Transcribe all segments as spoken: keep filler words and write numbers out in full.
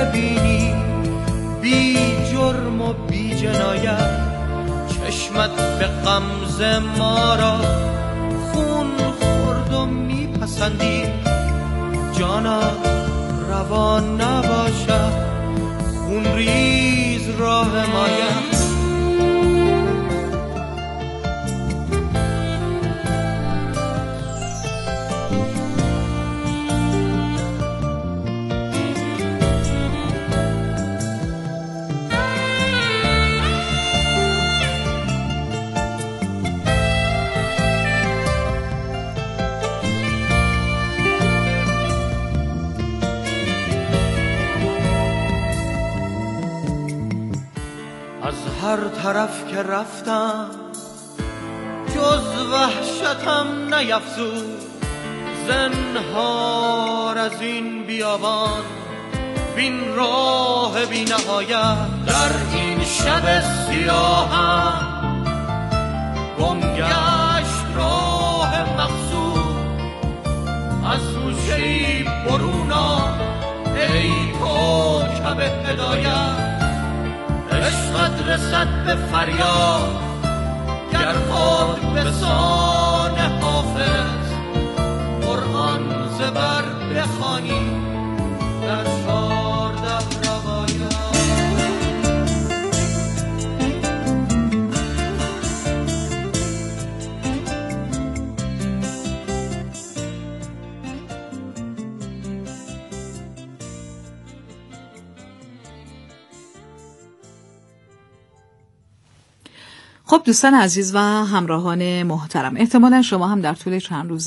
ببینی بی جرم و بی جنایت، چشمت به غمزه ما را خون خورد و میپسندی. جانا روان نباشد خون ریز راه مایه. هر طرف که رفتم جز وحشتم نیفزود. زنهار از این بیابان بین راه بی نهایت. در این شب سیاهم گم گشت راه مقصود. از گوشه‌ای برون آ ای کوکب هدایت. عشقت رسد به فریاد گر خود به سان حافظ. قرآن زبر بخوانی در چارده روایات. خب دوستان عزیز و همراهان محترم، احتمالا شما هم در طول چند روز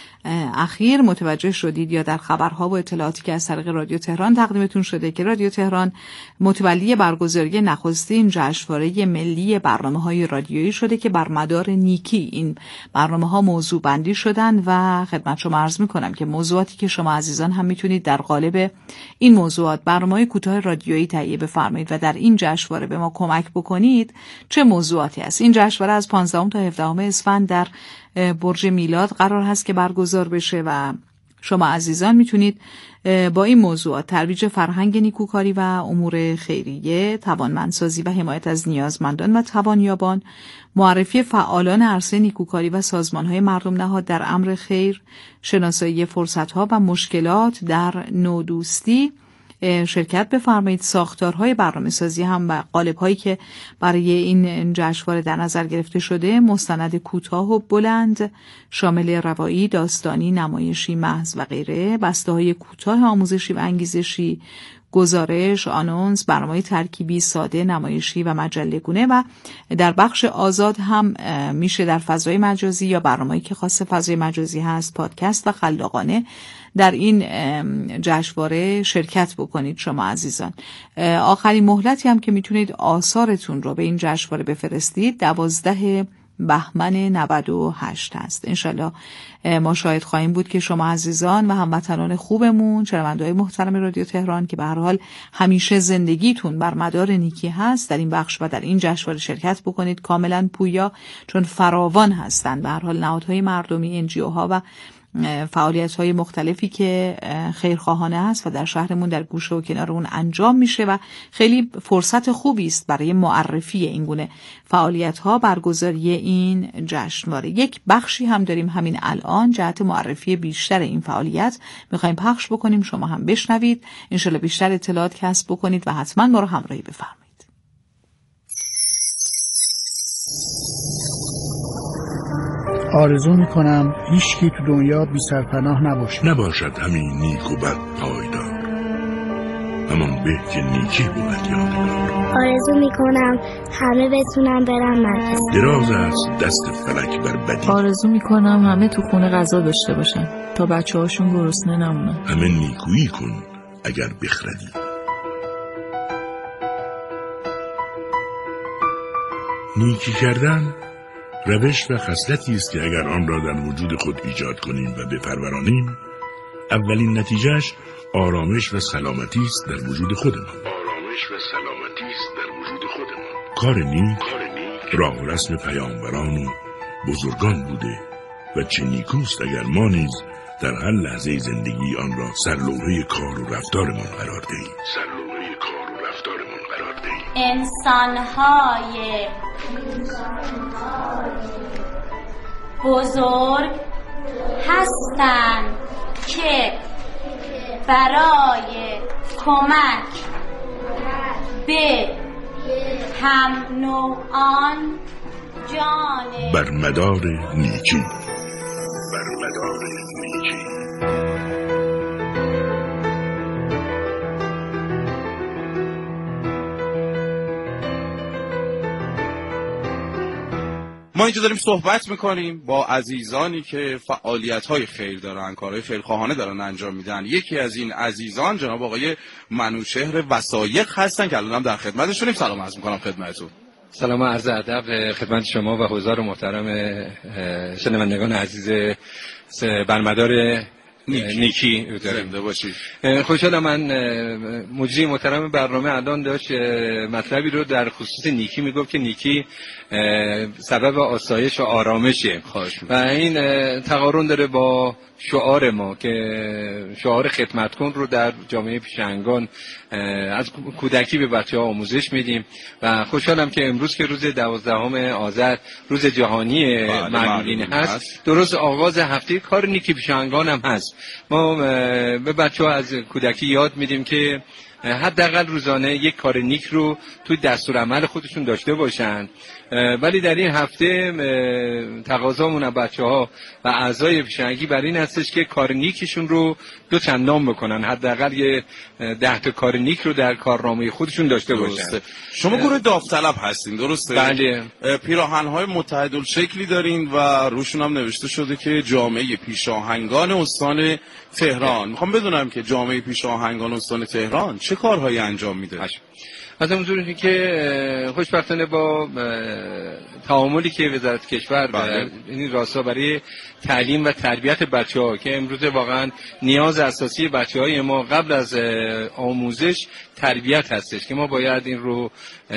اخیر متوجه شدید یا در خبرها و اطلاعاتی که از طریق رادیو تهران تقدیمتون شده که رادیو تهران متولی برگزاری نخستین جشنواره ملی برنامه‌های رادیویی شده که بر مدار نیکی این برنامه‌ها موضوع بندی شدن و خدمت شما عرض می‌کنم که موضوعاتی که شما عزیزان هم میتونید در قالب این موضوعات برنامه‌های کوتاه رادیویی تهیه بفرمایید و در این جشنواره به ما کمک بکنید. چه موضوعاتی است؟ این جشنواره از پانزدهم تا هفدهم اسفند در برج میلاد قرار هست که برگزار بشه و شما عزیزان میتونید با این موضوعات ترویج فرهنگ نیکوکاری و امور خیریه، توانمندسازی و حمایت از نیازمندان و توانیابان، معرفی فعالان عرصه نیکوکاری و سازمان‌های مردم نهاد در امر خیر، شناسایی فرصت‌ها و مشکلات در نودوستی شرکت بفرمایید. ساختارهای برنامه‌سازی هم و قالب‌هایی که برای این جشنواره در نظر گرفته شده مستند کوتاه و بلند شامل روایی، داستانی، نمایشی محض و غیره، بسته‌های کوتاه آموزشی و انگیزشی، گزارش، آنونس، برنامه‌های ترکیبی، ساده، نمایشی و مجله‌گونه و در بخش آزاد هم میشه در فضای مجازی یا برنامه‌ای که خاص فضای مجازی هست، پادکست و خلاقانه در این جشنواره شرکت بکنید شما عزیزان. آخرین مهلتی هم که میتونید آثارتون رو به این جشنواره بفرستید دوازده بهمن نود و هشت هست. انشالله ما شاهد خواهیم بود که شما عزیزان و هموطنان خوبمون، شنونده‌های محترم رادیو تهران که به هر حال همیشه زندگیتون بر مدار نیکی هست، در این بخش و در این جشنواره شرکت بکنید کاملا پویا، چون فراوان هستند به هر حال نهادهای مردمی، ان جی او ها و فعالیت‌های مختلفی که خیرخواهانه است و در شهرمون در گوشه و کنار اون انجام میشه و خیلی فرصت خوبی است برای معرفی این گونه فعالیت‌ها برگزاری این جشنواره. یک بخشی هم داریم همین الان جهت معرفی بیشتر این فعالیت می‌خوایم پخش بکنیم، شما هم بشنوید، انشالله بیشتر اطلاعات کسب بکنید و حتما ما رو همراهی بفرمایید. آرزو میکنم هیچکی تو دنیا بی سرپناه نباشه. نباشد همین نیک و بد پایدار، همان به که نیکی بود یادگار. آرزو میکنم همه بتونم برم مدرسه. دراز است دست فلک بر بدی. آرزو میکنم همه تو خونه غذا داشته باشن تا بچه هاشون گرسنه نمونن. همه نیکویی کن اگر بخردی. نیکی کردن روش و خصلتی است که اگر آن را در وجود خود ایجاد کنیم و بپرورانیم، اولین نتیجهش آرامش و سلامتی است در وجود خودمان. آرامش و سلامتی است در وجود خودمان. کار نیک راه و رسم پیامبران و بزرگان بوده و چه نیکوست اگر ما نیز در هر لحظه زندگی آن را سرلوحه کار و رفتارمان قرار دهیم. سرلوحه کار و رفتارمان قرار دهیم. انسان‌های بزرگ هستند که برای کمک به هم نوعان جان بر مدار نیکی بر مدار نیکی ما اینجا داریم صحبت میکنیم با عزیزانی که فعالیت‌های خیر دارن، کارهای خیرخواهانه دارن انجام میدن. یکی از این عزیزان جناب آقای منوچهر وثایق هستن که الانم در خدمتشونیم. سلام عرض میکنم خدمتتون. سلام عرض ادب خدمت شما و حضار محترم شنوندگان عزیز برمدار نیکی, نیکی زنده باشید. خوشحالم. من مجری محترم برنامه الان داشت مطلبی رو در خصوص نیکی میگفت که نیکی سبب آسایش و آرامشه و این تقارن داره با شعار ما که شعار خدمت کن رو در جامعه پیشنگان از کودکی به بچه ها آموزش میدیم و خوشحالم که امروز که روز دوازدهم آذر روز جهانی معلولین هست، درست آغاز هفته کار نیکی پیشنگان هم هست. ما به بچه ها از کودکی یاد میدیم که حداقل روزانه یک کار نیک رو توی دستور عمل خودشون داشته باشن، ولی در این هفته تقاضامون از بچه‌ها و اعضای پیشنگی بر این هستش که کار نیکشون رو دو چندان بکنن، حداقل یه ده تا کار نیک رو در کارنامه خودشون داشته باشن. شما گروه داوطلب هستین درسته؟ بله. پیراهن‌های متعددالشکلی دارین و روشون هم نوشته شده که جامعه پیشاهنگان استان تهران. میخوام بدونم که جامعه پیشاهنگان استان تهران چه کارهایی انجام میده؟ از اون که خوشبختانه با تعاملی که وزارت کشور در این راستا برای تعلیم و تربیت بچه‌ها که امروز واقعا نیاز اساسی بچه‌های ما قبل از آموزش تربیت هستش که ما باید این رو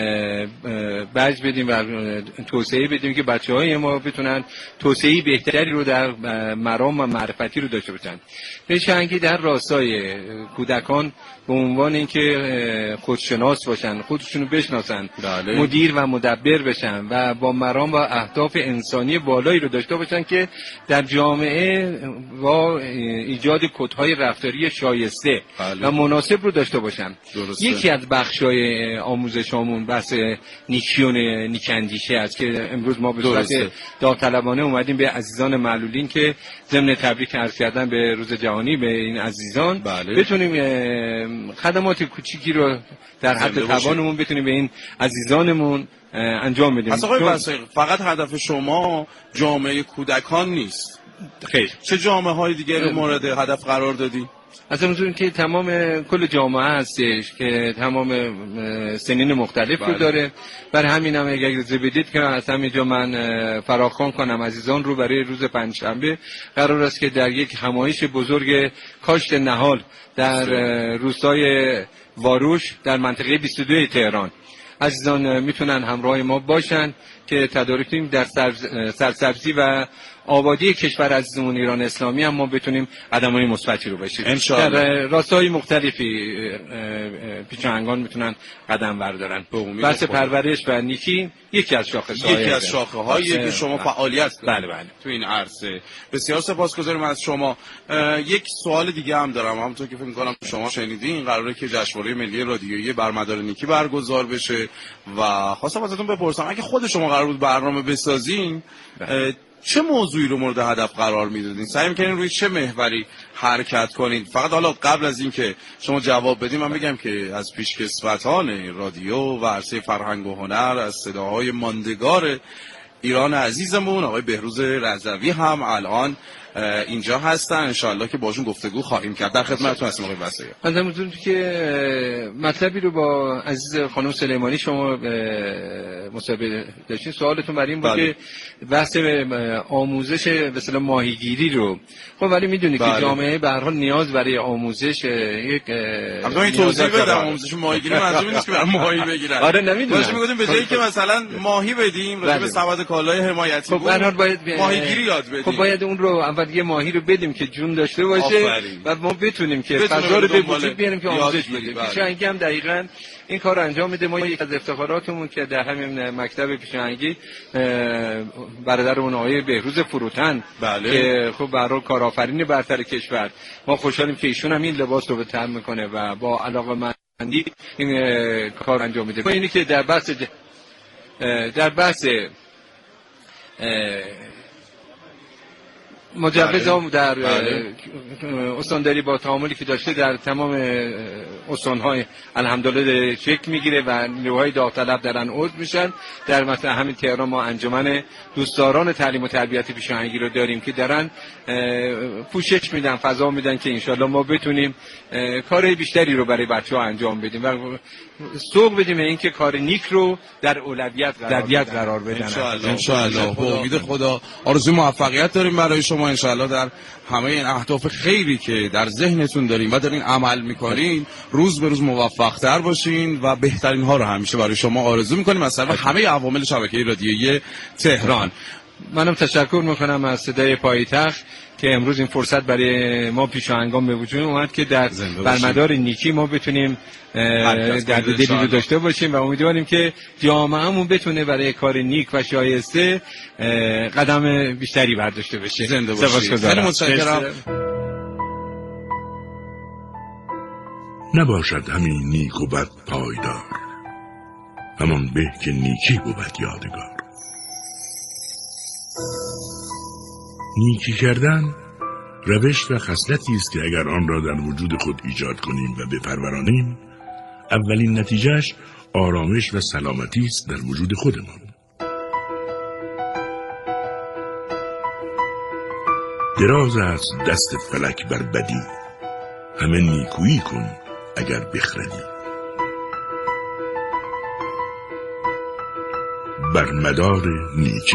بج بدیم و توسعه بدیم که بچه‌های ما بتونن توسعه بهتری رو در مرام و معرفتی رو داشته باشن. پیشنهادی در راستای کودکان به عنوان اینکه خودشناس باشن، خودشونو بشناسن، بله. مدیر و مدبر بشن و با مرام و اهداف انسانی بالایی رو داشته باشن که در جامعه با ایجاد کدهای رفتاری شایسته بله. و مناسب رو داشته باشن. درسته. یکی از بخشای آموزشامون بحث نیکیون نیکندیشه است که امروز ما به صورت داوطلبانه اومدیم به عزیزان معلولین که ضمن تبریک عرض کردن به روز جهانی به این عزیزان بله. بتونیم خدمات کوچیکی رو در حد توانمون بتونیم به این عزیزانمون انجام بدیم. پس آقای وثایق فقط هدف شما جامعه کودکان نیست؟ خیر. چه جامعه های دیگه رو مورد هدف قرار دادی؟ از همونطور که تمام کل جامعه هستش که تمام سنین مختلف رو داره، برای همین هم اگر اجازه بدید که از همینجا من فراخوان کنم عزیزان رو برای روز پنجشنبه قرار است که در یک همایش بزرگ کاشت نهال در روستای واروش در منطقه بیست و دو تهران عزیزان میتونن همراه ما باشن که تدارک کنیم در سرسبزی و آبادی کشور عزیزمون ایران اسلامی هم ما بتونیم قدم‌های مثبتی رو بشیم. در راستای مختلفی پیشاهنگان میتونن قدم بردارن. بحث پرورش و نیکی یکی از شاخص‌های یکی از شاخه‌هایی که شما فعالیت بله بله تو این عرصه. بسیار سپاسگزارم از شما. یک سوال دیگه هم دارم. همونطور که فکر می‌کنم شما شنیدین قراره که جشنواره ملی رادیویی برمدار نیکی برگزار بشه و خواستم ازتون بپرسم اگه خود شما قرار بود برنامه بسازین چه موضوعی رو مورد هدف قرار میدادین؟ سعی میکنین روی چه محوری حرکت کنین؟ فقط حالا قبل از این که شما جواب بدین من بگم که از پیشکسوتان رادیو و عرصه فرهنگ و هنر از صداهای ماندگار ایران عزیزمون آقای بهروز رضوی هم الان اینجا هستن، انشاءالله که باشون گفتگو خواهیم کرد. در خدمتتون هستم آقای وثایق. من همونطور که مطلبی رو با عزیز خانم سلیمانی شما مصاحبه داشتین، سوالتون برای این بود که بحث آموزش به اصطلاح ماهیگیری رو خب ولی میدونید که جامعه به هر حال نیاز برای آموزش یک البته این توضیح بدم آموزش ماهیگیری منظور نیست که برای ماهی بگیرن. آره نمیدونم. باشه میگفتیم به جایی که مثلا ماهی بدیم راجع به سبد کالای حمایتی بود ماهیگیری یاد بدیم. خب باید اون رو باید یه ماهی رو بدیم که جون داشته باشه آفرین. و ما بتونیم که فضا رو به وجود بیاریم که آموزش بدیم. پیشاهنگی هم دقیقاً این کار رو انجام میده. ما یک از افتخاراتمون که در همین مکتب پیشاهنگی برادرمون آقای بهروز فروتن بله. که خب به هر حال کارآفرین برتر کشور، ما خوشحالیم که ایشون هم این لباس رو به تن میکنه و با علاقه‌مندی این کار انجام میده. اینی که در بحث در بحث مجوز هم در استانداری با تعاملی که داشته در تمام استان‌های الحمدلله شکل میگیره و نیروهای داوطلب درن عضو میشن. در مثلا همین تهران ما انجمن دوستداران تعلیم و تربیت پیشاهنگی رو داریم که درن پوشش میدن، فضا میدن که انشالله ما بتونیم کار بیشتری رو برای بچه‌ها انجام بدیم و سوق بدیم این که کار نیک رو در اولویت قرار, قرار بدن. ان شاء الله با امید خدا آرزوی موفقیت داریم برای شما ان شاء الله در همه این اهداف خیری که در ذهنتون دارین و دارین عمل میکنین روز به روز موفق‌تر باشین و بهترین ها رو همیشه برای شما آرزو میکنیم از طرف همه عوامل شبکه رادیویی تهران. منم تشکر میکنم از صدای پایتخت که امروز این فرصت برای ما پیشاهنگان به وجود اومد که در برمدار نیکی ما بتونیم درد دلی رو داشته باشیم و امیدواریم که جامعهمون بتونه برای کار نیک و شایسته قدم بیشتری برداشته بشه. زنده باشید. خیلی متشکرم. نباشد همین نیک و بد پایدار، همان به که نیکی بود یادگار. نیکی کردن روش و خصلتی است که اگر آن را در وجود خود ایجاد کنیم و بپرورانیم، اولین نتیجهش آرامش و سلامتی است در وجود خودمان. دراز است دست فلک بر بدی، همه نیکویی کن اگر بخردی. بر مدار نیکی.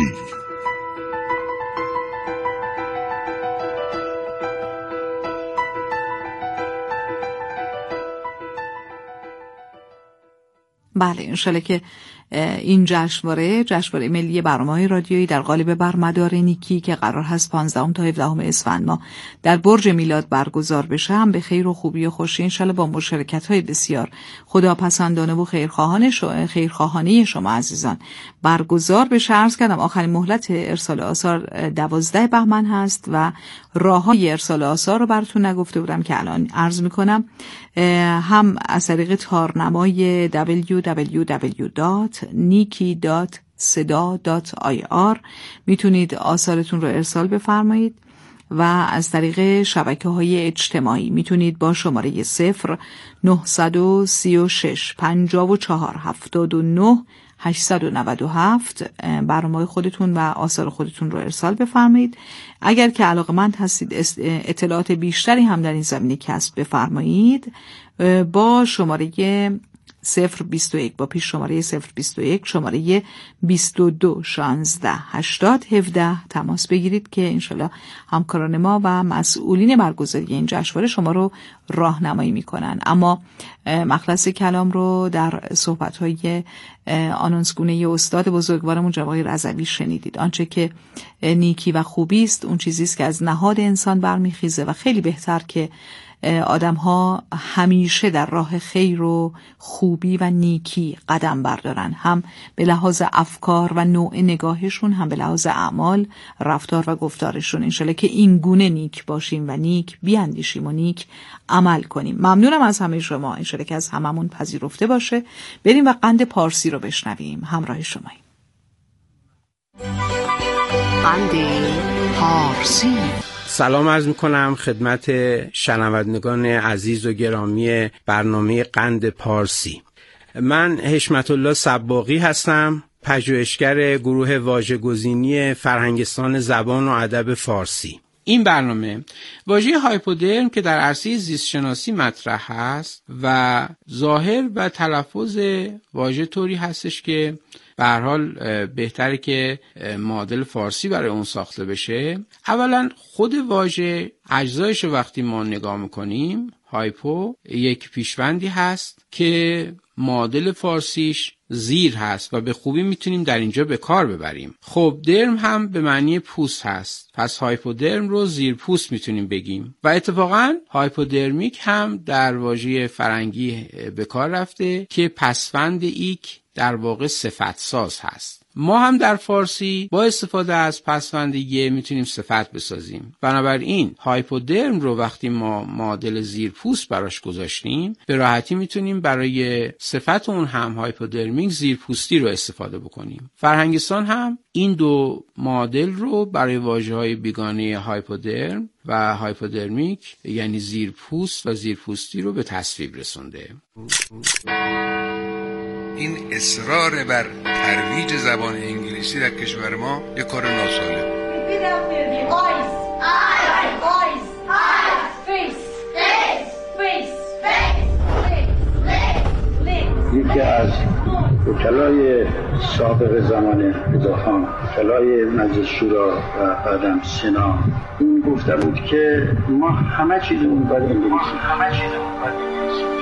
بله انشالله که این جشنواره جشنواره ملی برنامه‌های رادیویی در قالب برمدار نیکی که قرار هست پانزدهم تا هفدهم اسفند ماه در برج میلاد برگزار بشه هم به خیر و خوبی و خوشی انشالله با مشارکت‌های بسیار خداپسندانه و خیرخواهانه شما خیرخواهانه شما عزیزان برگزار بشه. عرض کردم آخرین مهلت ارسال آثار دوازده بهمن هست و راههای ارسال آثار رو براتون نگفته بودم که الان عرض میکنم. هم از طریق تارنمای دبلیو دبلیو دبلیو دات نیکی دات سدا دات آی آر میتونید آثارتون رو ارسال بفرمایید و از طریق شبکه‌های اجتماعی میتونید با شماره صفر نهصد و سی و شش پنجاه و چهار هفتاد و نه هشتصد و نود و هفت برنامه خودتون و آثار خودتون رو ارسال بفرمایید. اگر که علاقه‌مند هستید اطلاعات بیشتری هم در این زمینه کسب بفرمایید با شماره صفر بیست و یک با پیش شماره صفر بیست و یک شماره بیست و دو شانزده هشتاد هفده تماس بگیرید که انشالله همکاران ما و مسئولین برگزاری این جشنواره شما رو راهنمایی میکنن. اما مخلص کلام رو در صحبت‌های آنونسگونه استاد بزرگوارمون جناب آقای رضوی شنیدید. آنچه که نیکی و خوبی است اون چیزی است که از نهاد انسان برمیخیزه و خیلی بهتر که آدم ها همیشه در راه خیر و خوبی و نیکی قدم بردارن، هم به لحاظ افکار و نوع نگاهشون، هم به لحاظ اعمال، رفتار و گفتارشون. انشالله که این گونه نیک باشیم و نیک بیاندیشیم و نیک عمل کنیم. ممنونم از همه شما. انشالله که از هممون پذیرفته باشه. بریم و قند پارسی رو بشنویم. همراه شماییم. قند پارسی. سلام عرض میکنم خدمت شنوندگان عزیز و گرامی برنامه قند پارسی. من حشمت الله صباغی هستم، پژوهشگر گروه واژه‌گزینی فرهنگستان زبان و ادب فارسی. این برنامه واژه هایپودرم که در عرصه زیست شناسی مطرح هست و ظاهر و تلفظ واژه طوری هستش که به هر حال بهتره که معادل فارسی برای اون ساخته بشه. اولا خود واژه اجزایش رو وقتی ما نگاه میکنیم، هایپو یک پیشوندی هست که معادل فارسیش زیر هست و به خوبی میتونیم در اینجا به کار ببریم. خب درم هم به معنی پوست هست، پس هایپودرم رو زیر پوست میتونیم بگیم و اتفاقا هایپودرمیک هم در واژه فرنگی به کار رفته که پسوند ایک در واقع صفت ساز هست. ما هم در فارسی با استفاده از پسوند ی میتونیم صفت بسازیم. بنابراین هایپودرم رو وقتی ما معادل زیر پوست براش گذاشتیم به راحتی میتونیم برای صفت اون هم هایپودرمیک زیر پوستی رو استفاده بکنیم. فرهنگستان هم این دو معادل رو برای واژه‌های بیگانه هایپودرم و هایپودرمیک یعنی زیر پوست و زیر پوستی رو به تصویب رسونده. این اصرار بر ترویج زبان انگلیسی در کشور ما یک کار ناسالم. یکی از وکلای سابق زمان رضاخان، وکلای مجلس شورا و بعدم سنا، این گفته بود که ما همه چیزمون باید انگلیسی همه چیزمون باید انگلیسی.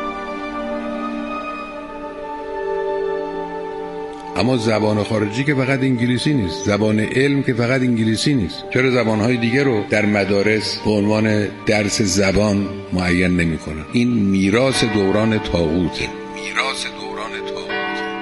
اما زبان خارجی که فقط انگلیسی نیست، زبان علم که فقط انگلیسی نیست. چرا زبانهای دیگه رو در مدارس به عنوان درس زبان معین نمی‌کنن؟ این میراث دوران طاغوته. میراث دوران طاغوته.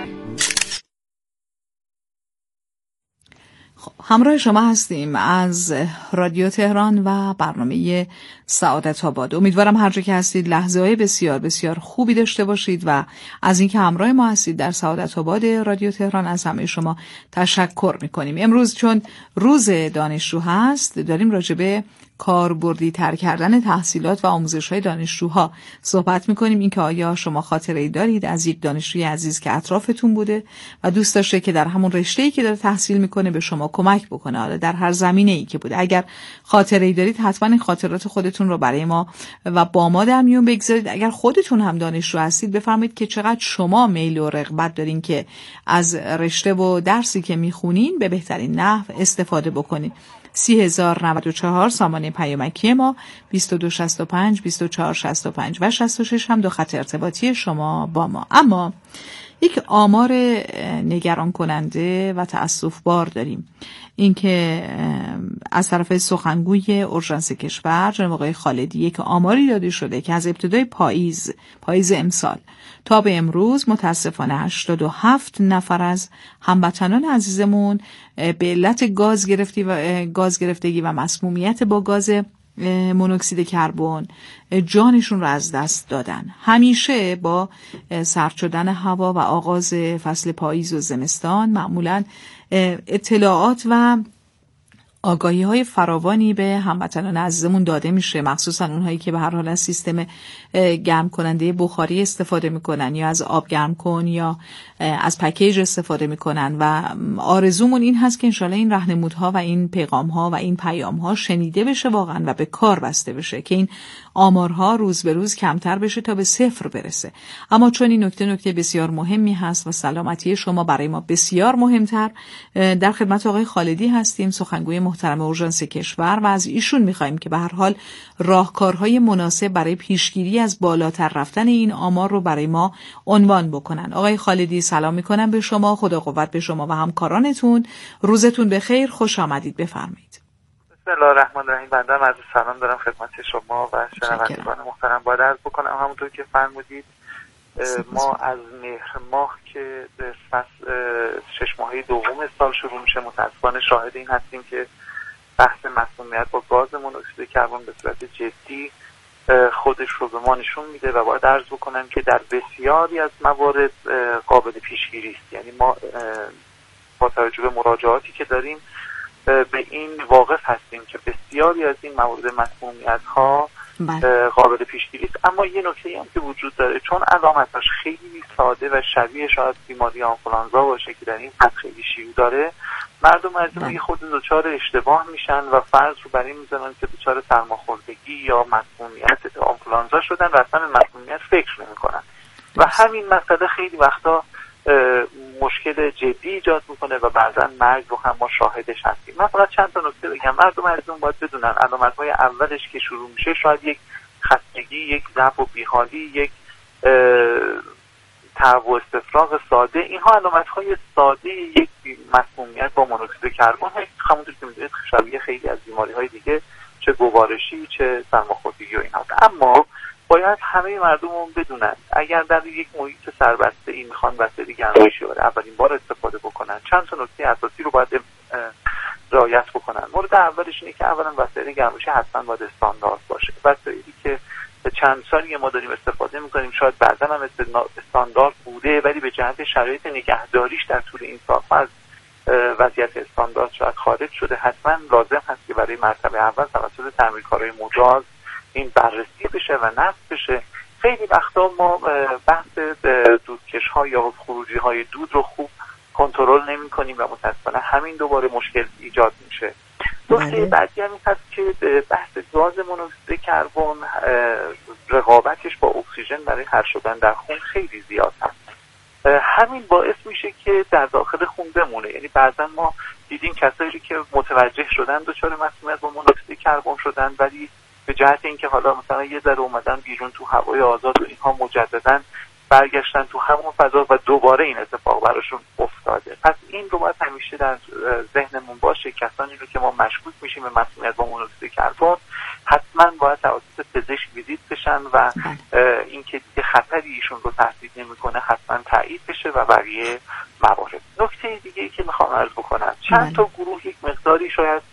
همراه شما هستیم از رادیو تهران و برنامه سعادت آباد. امیدوارم هر جا که هستید لحظه های بسیار بسیار خوبی داشته باشید و از اینکه همراه ما هستید در سعادت آباد رادیو تهران از همه شما تشکر میکنیم. امروز چون روز دانشجو هست داریم راجع به کاربردی تر کردن تحصیلات و آموزش‌های دانشجوها صحبت می‌کنیم. اینکه آیا شما خاطره‌ای دارید از یک دانشجوی عزیز که اطرافتون بوده و دوست داشته که در همون رشته‌ای که داره تحصیل می‌کنه به شما کمک بکنه، حالا در هر زمینه‌ای که بوده. اگر خاطره‌ای دارید حتما این خاطرات خودتون رو برای ما و با ما در میون بگذارید. اگر خودتون هم دانشجو هستید بفرمایید که چقدر شما میل و رغبت دارین که از رشته و درسی که می‌خونین به بهترین نحو استفاده بکنید. سی هزار نود و چهار سامانه پیامکی ما، بیست و دو شصت و پنج بیست و چهار شصت و پنج و شصت و شش هم دو خط ارتباطی شما با ما. اما یک آمار نگران کننده و تأسف بار داریم. اینکه از طرف سخنگوی اورژانس کشور جناب آقای خالدی یک آماری داده شده که از ابتدای پاییز پاییز امسال تا به امروز متاسفانه هشتاد و هفت نفر از هموطنان عزیزمون به علت گاز گرفتی و گاز گرفتگی و مسمومیت با گاز مونوکسید کربن جانشون رو از دست دادن. همیشه با سرد شدن هوا و آغاز فصل پاییز و زمستان معمولاً اطلاعات و آگاهی های فراوانی به هموطنان عزیزمون داده میشه، مخصوصا اونهایی که به هر حال از سیستم گرم کننده بخاری استفاده میکنن یا از آب گرم کن یا از پکیج استفاده میکنن و آرزومون این هست که انشالله این راهنمودها و این پیغامها و این پیامها شنیده بشه واقعا و به کار بسته بشه که این آمارها روز به روز کمتر بشه تا به صفر برسه. اما چون این نکته نکته بسیار مهمی هست و سلامتی شما برای ما بسیار مهمتر، در خدمت آقای خالدی هستیم، سخنگوی محترم اورژانس کشور، و از ایشون می‌خوایم که به هر حال راهکارهای مناسب برای پیشگیری از بالاتر رفتن این آمار رو برای ما عنوان بکنن. آقای خالدی سلام می‌کنم به شما، خدا قوت به شما و همکارانتون. روزتون بخیر، خوش آمدید، بفرمایید. بسم الله الرحمن الرحیم. بنده هم عرض سلام دارم خدمت شما و شنوندگان محترم. باید عرض بکنم همونطور که فرمودید ما از مهر ماه که فصل شش ماهه دوم سال شروع میشه متاسفانه شاهد این هستیم که بحث مسمومیت با گاز مونوکسید کربن به صورت جدی خودش رو به ما نشون میده و باید عرض بکنم که در بسیاری از موارد قابل پیشگیری است. یعنی ما با توجه به مراجعاتی که داریم به این واقف هستیم که بسیاری از این موارد مسمومیت ها قابل پیشگیری است. اما یه نکته هم که وجود داره، چون علامتش خیلی ساده و شبیه شاید بیماری آنفولانزا باشه که در این حد خیلی شیوع داره، مردم از این خود دچار اشتباه میشن و فرض رو بر این میزنن که دچار سرماخوردگی یا مسمومیت آنفولانزا شدن و اصلا به مسمومیت فکر نمیکنن و همین مسئله خیلی وقتا مشکل جدی ایجاد میکنه و بعضا مرگ رو هم ما شاهدش هستیم. من فقط چند تا نکته بگم. مردم عزیزم باید بدونن علامت‌های اولش که شروع میشه شاید یک خستگی، یک ضعف و بیحالی، یک تهوع استفراغ ساده، اینها علامت‌های ساده یک مسمومیت با مونوکسید کربن هست. همونطور که می‌دونید شبیه خیلی از بیماری‌های دیگه، چه گوارشی چه سرماخوردگی و اینها. اما باید همه مردمون بدونن اگر در یک محیط سربسته این میخوان وسایل گرمایشی رو اولین بار استفاده بکنن، چند تا نکته اساسی رو باید رعایت بکنن. مورد اولش اینه که اولا وسایل گرمایشی حتما باید استاندارد باشه. وسایلی که چند سالی ما داریم استفاده میکنیم شاید بعضا هم استاندارد بوده ولی به جهت شرایط نگهداریش در طول این سالها از وضعیت استاندارد شاید خارج شده، حتما لازم هست که برای مرتبه اول توسط تعمیرکارای مجاز این بررسی بشه و نصب بشه. خیلی وقتا ما بحث دودکش ها یا خروجی های دود رو خوب کنترل نمی کنیم و متاسفانه همین دوباره مشکل ایجاد میشه. نکته بعدی هم این هست که بحث گاز مونوکسید کربن رقابتش با اکسیژن برای حل شدن در خون خیلی زیاد هست. همین باعث میشه که در داخل خون بمونه. یعنی بعضا ما دیدیم کسایی که متوجه شدن دچار مسمومیت با مونوکسید کربن شدن ولی به جهت اینکه حالا مثلا یه ذره اومدن بیرون تو هوای آزاد و اینها مجددا برگشتن تو همون فضا و دوباره این اتفاق براشون افتاده. پس این رو باید همیشه در ذهنمون باشه. کسانی رو که ما مشکوک میشیم به مسمومیت با مونوکسید کربن حتما باید توسط پزشک ویزیت بشن و اینکه دیگه خطری ایشون رو تهدید نمیکنه حتما تایید بشه و بقیه موارد. نکته دیگه ای که میخوام عرض بکنم، چند تا گروه یک مقداری شاید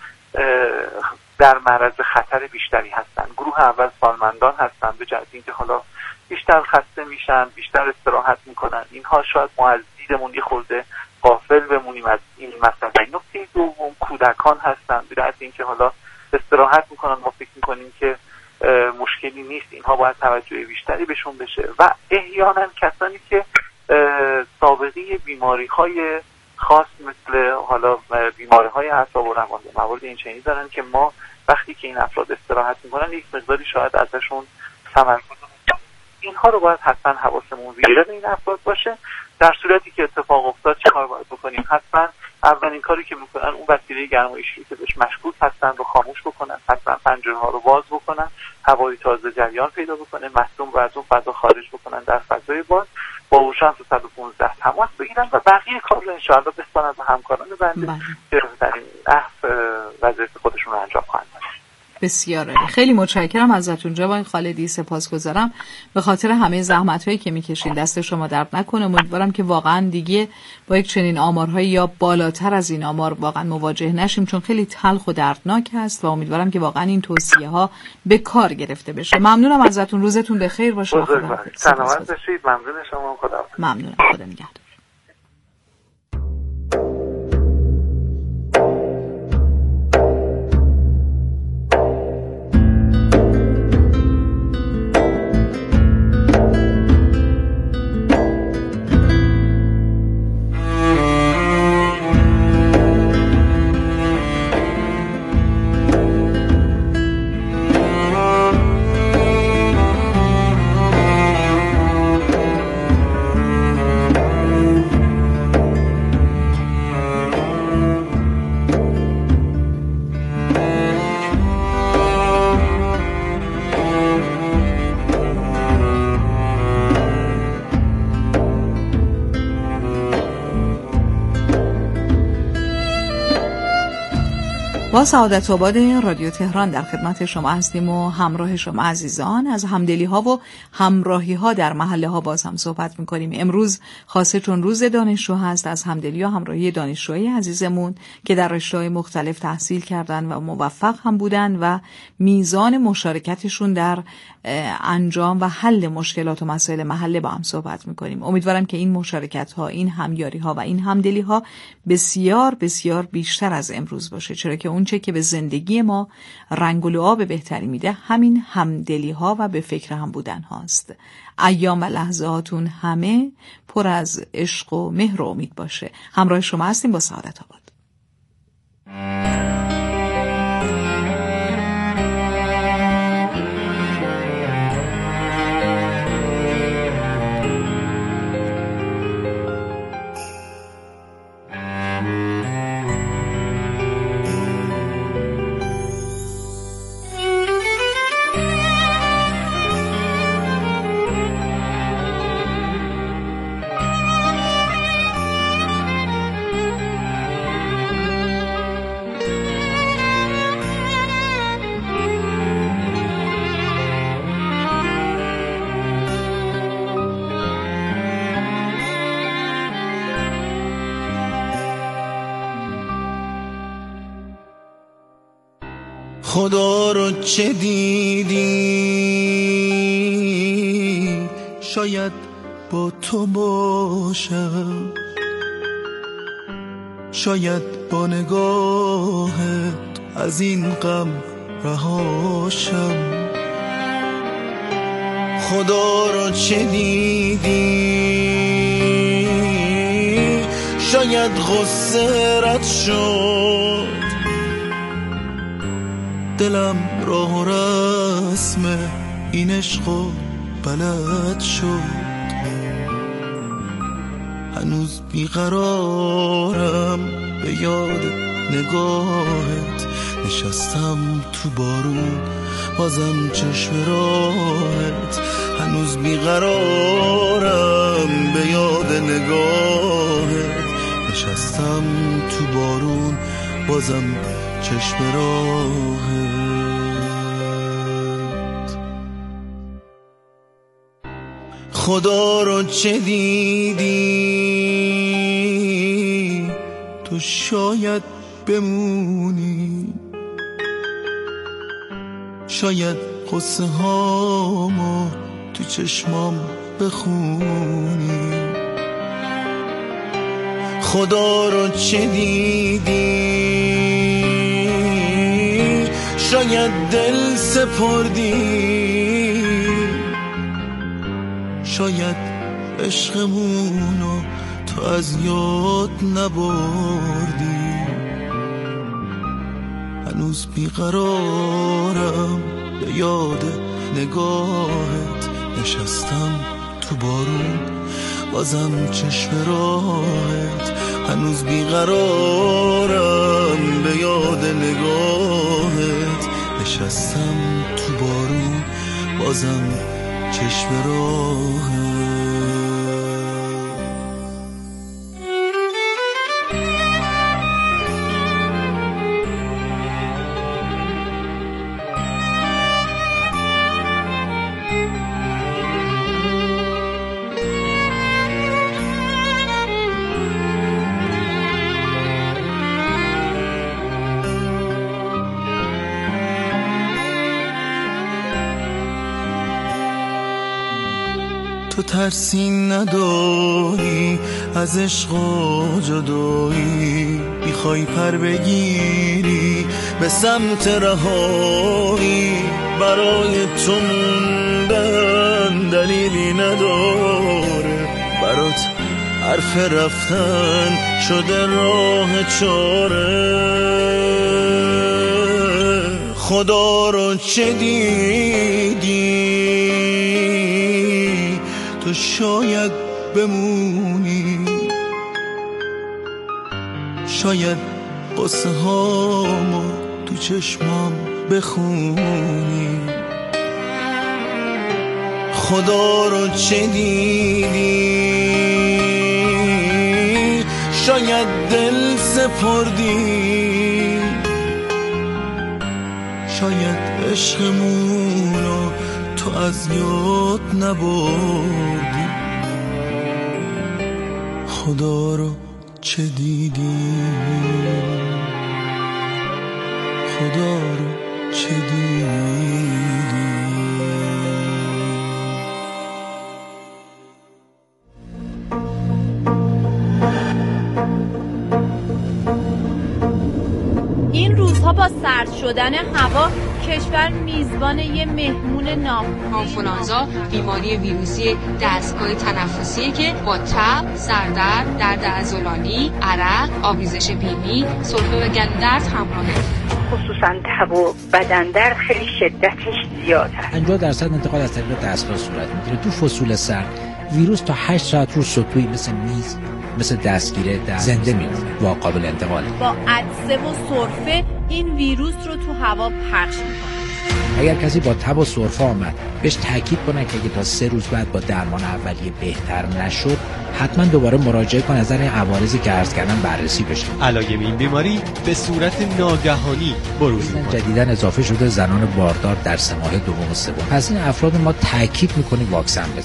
در معرض خطر بیشتری هستن. گروه اول سالمندان هستن به جهت اینکه حالا بیشتر خسته میشن، بیشتر استراحت میکنن. اینها شاید ما از دیدمون یه خورده غافل بمونیم از این مسئله. نکته دوم کودکان هستن به جهت اینکه حالا استراحت میکنن، ما فکر میکنیم که مشکلی نیست، اینها باید توجه بیشتری بهشون بشه. و احیانا کسانی که سابقه بیماری های خاص مثل حالا بیماری های اعصاب و روان موارد این چنینی دارن که ما وقتی که این افراد استراحت میکنن یک مقداری شاید ازشون تمرکز، اینها رو باید حتما حواسمون به این افراد باشه. در صورتی که اتفاق افتاد چه کار باید بکنیم؟ حتما اولین کاری که میکنن اون وسیله گرمایشی که بهش مشکوک هستن رو خاموش بکنن، حتما پنجره ها رو باز بکنن، هوای تازه جریان پیدا بکنه، مصدوم رو از اون فضا خارج بکنن، در فضای باز با اورژانس صد و پانزده تماس بگیرن و بقیه کار رو انشاءالله بسپارن به همکاران بنده که در این احف وظیفه خودشون رو انجام خواهند داد. بسیار عالی. خیلی متشکرم ازتون جناب خالدی، سپاسگزارم به خاطر همه زحمت‌هایی که می‌کشین. دست شما درد نکنه. امیدوارم که واقعا دیگه با یک چنین آمارهایی یا بالاتر از این آمار واقعا مواجه نشیم، چون خیلی تلخ و دردناک هست و امیدوارم که واقعا این توصیه‌ها به کار گرفته بشه. ممنونم ازتون. روزتون بخیر باشه. سلامت باشید. ممنون شما. خدا ممنونم. خدا نگهدار. با سعادت آباد رادیو تهران در خدمت شما هستیم و همراه شما عزیزان. از همدلی ها و همراهی ها در محله ها باز هم صحبت میکنیم. امروز خاصه چون روز دانشجو هست، از همدلی و همراهی دانشجوی عزیزمون که در رشته‌های مختلف تحصیل کردن و موفق هم بودن و میزان مشارکتشون در انجام و حل مشکلات و مسائل محله با هم صحبت میکنیم. امیدوارم که این مشارکت ها، این همیاری ها و این همدلی ها بسیار بسیار بیشتر از امروز باشه، چرا که اونچه که به زندگی ما رنگ و لعاب بهتری میده همین همدلی ها و به فکر هم بودن هاست. ایام و لحظاتون همه پر از عشق و مهر و امید باشه. همراه شما هستیم با سعادت آباد. خدا رو چه دیدی شاید با تو باشم، شاید با نگاهت از این غم رهاشم. خدا رو چه دیدی شاید غصه رد شد، دلم راه و رسم این عشقو بلد شد. هنوز بیقرارم به یاد نگاهت، نشستم تو بارون بازم چشم راهت. هنوز بیقرارم به یاد نگاهت، نشستم تو بارون بازم چشم راهت. خدا رو چه دیدی تو شاید بمونی، شاید قصه هامو تو چشمام بخونی. خدا رو چه دیدی شاید دل سپردی، شاید عشقمونو تو از یاد نبردی. هنوز بیقرارم به یاد نگاهت، نشستم تو بارون بازم چشم راهت. هنوز بیقرارم به یاد نگاهت، نشستم تو بارون بازم چشم راهت. تو ترسی نداری از عشق و جدایی، میخوای پر بگیری به سمت رهایی. برای تو موندن دلیلی نداره، برات حرف رفتن شده راه چاره. خدا رو چه دیدی تو شاید بمونی، شاید قصه هامو تو چشمام بخونی. خدا رو چه دیدی شاید دل سپردی، شاید عشقمونو تو از یاد نبردی. خدا رو چه دیدی، خدا رو چه دیدی. این روزها با سرد شدن هوا کشور میزبان یه مهمون ناخونده‌ای آنفولانزا بیماری ویروسی دستگاه تنفسیه که با تب، سردرد، درد عضلانی، عرق، آبریزش بینی، سرفه و گندرد همراهه. خصوصا تب و بدن درد خیلی شدتش زیاده. پنجاه درصد انتقال از طریق دستگاه صورت میگیره. تو فصول سرد ویروس تا هشت ساعت رو سطوحی مثل میز، مثل دستگیره در زنده میمونه و قابل انتقاله. با عطسه و سرفه این ویروس رو تو هوا پخش میکنه. اگر کسی با تب و سرفه آمد بهش تاکید کنه که اگه تا سه روز بعد با درمان اولیه بهتر نشد حتما دوباره مراجعه کنه، از نظر عوارضی که عرض کردم بررسی بشه. علایم این بیماری به صورت ناگهانی بروز میکنه. جدیداً اضافه شده زنان باردار در سه ماه دوم و سوم. پس این افراد ما تاکید میکنیم واکسن بزنن.